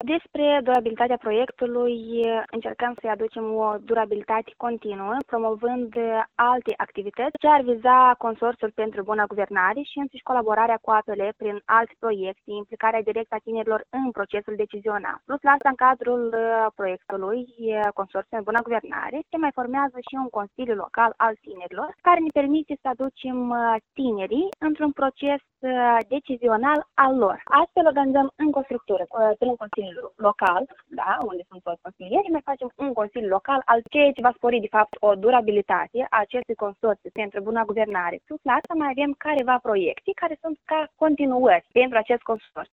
Despre durabilitatea proiectului, încercăm să-i aducem o durabilitate continuă, promovând alte activități ce ar viza consorțiul pentru bună guvernare și însuși colaborarea cu APL prin alte proiecte, implicarea directă a tinerilor în procesul decizional. Plus la asta, în cadrul proiectului Consorțiul pentru bună guvernare, se mai formează și un consiliu local al tinerilor, care ne permite să aducem tinerii într-un proces decizional al lor. Astfel organizăm încă o structură prin Consiliul Local, da, unde sunt toți consilierii, mai facem un Consiliu Local al ceea ce va spori, de fapt, o durabilitate a acestui consorțiu pentru bună guvernare. Plus la asta mai avem careva proiecte care sunt ca continuări pentru acest consorțiu.